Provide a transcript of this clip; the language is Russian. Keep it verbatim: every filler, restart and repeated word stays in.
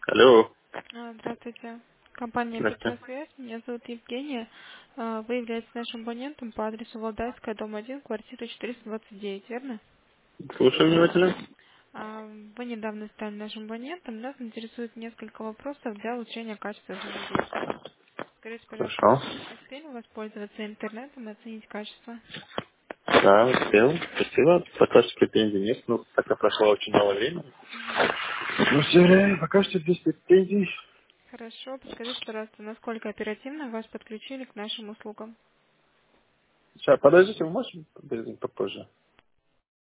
Алло. А, Здравствуйте. Компания Здравствуйте. «Петросвязь». Меня зовут Евгения. А, Вы являетесь нашим абонентом по адресу Валдайская, дом один, квартира четыреста двадцать девять, верно? Слушаю внимательно. А, Вы недавно стали нашим абонентом. Нас интересует несколько вопросов для улучшения качества взаимодействия. Скажите, пожалуйста, Хорошо. вы успели воспользоваться интернетом и оценить качество? Да, успел. Спасибо. Пока что претензий нет. Ну, пока прошло очень мало времени. Мгм. Ну, все время, пока что без претензий. Хорошо. Подскажите, пожалуйста, насколько оперативно вас подключили к нашим услугам? Сейчас, подождите, вы можете перезвонить попозже?